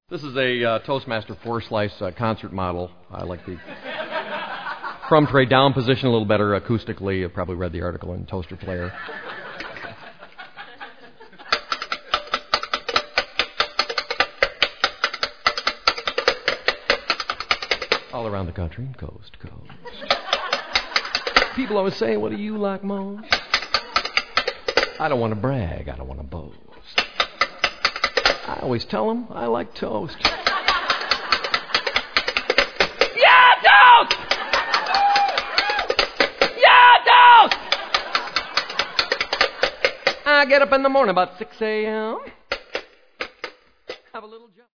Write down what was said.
This is a Toastmaster 4-slice concert model. I like the crumb tray down position a little better acoustically. You've probably read the article in Toaster Player. All around the country, coast to coast. People always say, what do you like most? I don't want to brag, I don't want to boast. I always tell them I like toast. Yeah, toast! Yeah, toast! I get up in the morning about 6 a.m. Have a little jump.